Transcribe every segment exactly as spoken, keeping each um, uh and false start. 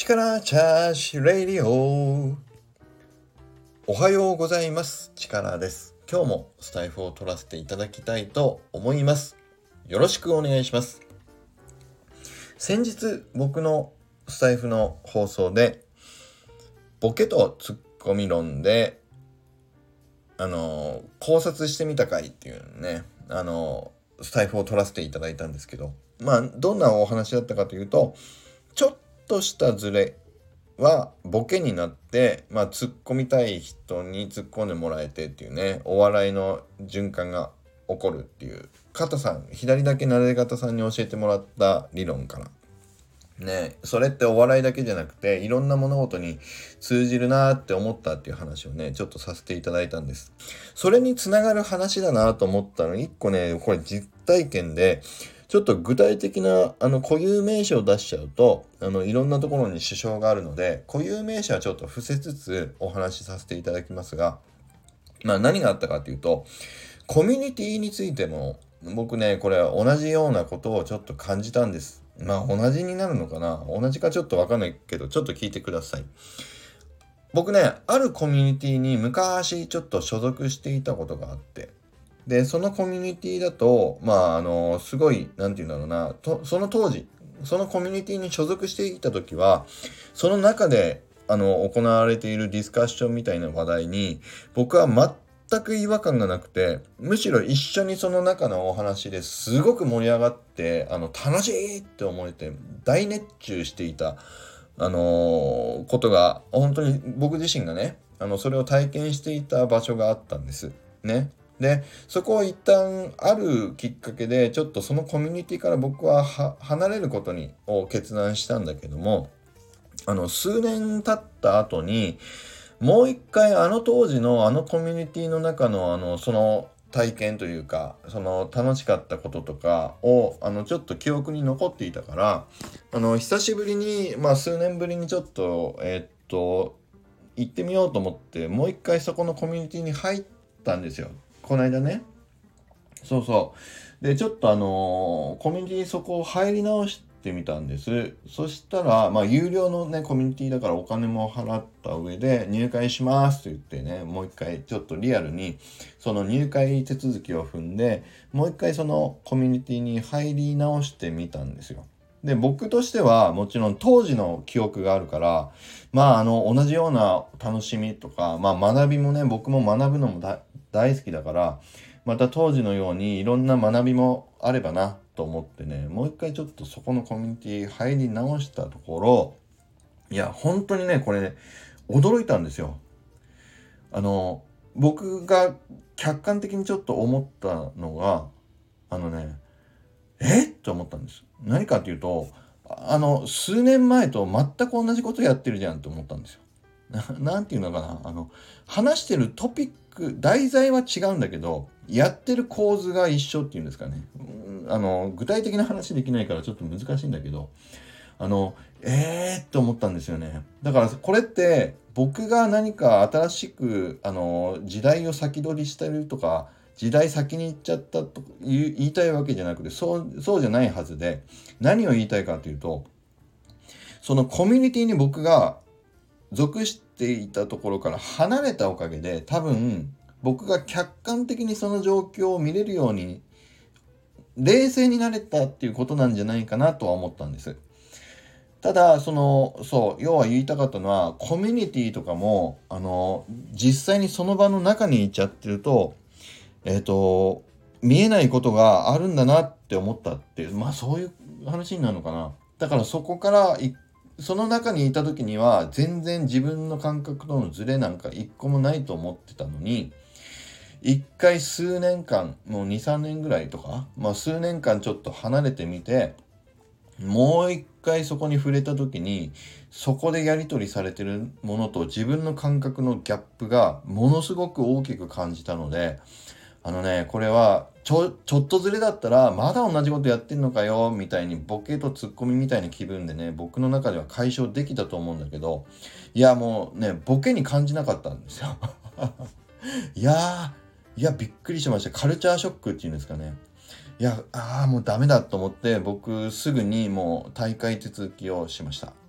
力チャージレディオ。おはようございます。力です。今日もスタイフを取らせていただきたいと思います。よろしくお願いします。先日僕のスタイフの放送でボケとツッコミ論であの考察してみた回っていうねあのスタイフを取らせていただいたんですけど、まあどんなお話だったかというと、ちょっとしたズレはボケになって、まあ、突っ込みたい人に突っ込んでもらえてっていうね、お笑いの循環が起こるっていう、片さん左だけなで方さんに教えてもらった理論からね、それってお笑いだけじゃなくていろんな物事に通じるなって思ったっていう話をねちょっとさせていただいたんです。それにつながる話だなと思ったの一個ね、これ実体験でちょっと具体的なあの固有名詞を出しちゃうとあのいろんなところに支障があるので、固有名詞はちょっと伏せつつお話しさせていただきますが、まあ何があったかというと、コミュニティについても僕ねこれは同じようなことをちょっと感じたんです。まあ同じになるのかな、同じかちょっとわかんないけどちょっと聞いてください。僕ねあるコミュニティに昔ちょっと所属していたことがあって、でそのコミュニティだとまああのすごいなんていうんだろうなと、その当時そのコミュニティに所属していた時はその中であの行われているディスカッションみたいな話題に僕は全く違和感がなくて、むしろ一緒にその中のお話ですごく盛り上がってあの楽しいって思えて大熱中していたあのー、ことが本当に僕自身がねあのそれを体験していた場所があったんですね。でそこを一旦あるきっかけでちょっとそのコミュニティから僕はは離れることにを決断したんだけども、あの数年経った後にもう一回あの当時のあのコミュニティの中のあのその体験というかその楽しかったこととかをあのちょっと記憶に残っていたから、あの久しぶりにまあ数年ぶりにちょっとえー、っと行ってみようと思ってもう一回そこのコミュニティに入ったんですよ、この間ね。そうそうでちょっとあのーコミュニティにそこを入り直してみたんです。そしたらまあ有料のねコミュニティだからお金も払った上で入会しますと言ってね、もう一回ちょっとリアルにその入会手続きを踏んでもう一回そのコミュニティに入り直してみたんですよ。で僕としてはもちろん当時の記憶があるから、まああの同じような楽しみとか、まあ学びもね僕も学ぶのもだ大好きだから、また当時のようにいろんな学びもあればなと思ってね、もう一回ちょっとそこのコミュニティ入り直したところ、いや本当にねこれね驚いたんですよ。あの僕が客観的にちょっと思ったのがあのねえっと思ったんです。何かっていうと、あの数年前と全く同じことやってるじゃんと思ったんですよ。な、なんていうのかな、あの話してるトピック題材は違うんだけどやってる構図が一緒っていうんですかね。うんあの具体的な話できないからちょっと難しいんだけど、あのえーって思ったんですよね。だからこれって僕が何か新しくあの時代を先取りしてるとか時代先に行っちゃったと言いたいわけじゃなくて、そうそうじゃないはずで、何を言いたいかというと、そのコミュニティに僕が属していたところから離れたおかげで多分僕が客観的にその状況を見れるように冷静になれたっていうことなんじゃないかなとは思ったんです。ただそのそう要は言いたかったのは、コミュニティとかもあの実際にその場の中にいちゃってるとえっと見えないことがあるんだなって思ったっていう、まあそういう話になるのかな。だからそこからいその中にいた時には全然自分の感覚とのズレなんか一個もないと思ってたのに、一回数年間もうにさんねんぐらいとか、まあ数年間ちょっと離れてみてもう一回そこに触れた時にそこでやり取りされてるものと自分の感覚のギャップがものすごく大きく感じたので、あのねこれはちょちょっとずれだったらまだ同じことやってんのかよみたいにボケとツッコミみたいな気分でね僕の中では解消できたと思うんだけど、いやもうねボケに感じなかったんですよいやーいやびっくりしました。カルチャーショックっていうんですかね。いやあーもうダメだと思って僕すぐにもう退会手続きをしました。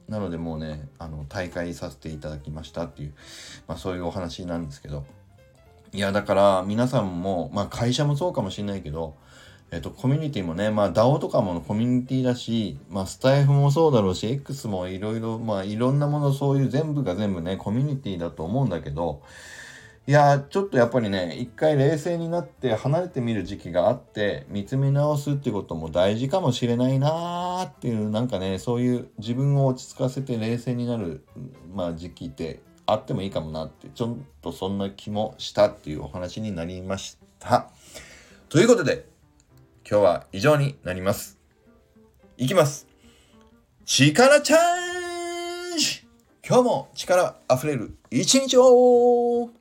なのでもうね、あの退会させていただきましたっていう、まあそういうお話なんですけど、いやだから皆さんも、まあ会社もそうかもしれないけど、えっとコミュニティもね、まあ ダオ とかもコミュニティだし、まあスタイフもそうだろうし、X もいろいろ、まあいろんなもの、そういう全部が全部ね、コミュニティだと思うんだけど、いやーちょっとやっぱりね、一回冷静になって離れてみる時期があって、見つめ直すってことも大事かもしれないなーっていう、なんかね、そういう自分を落ち着かせて冷静になる、まあ時期ってあってもいいかもなって、ちょっとそんな気もしたっていうお話になりました。ということで、今日は以上になります。いきます。力チャージ！今日も力あふれる一日を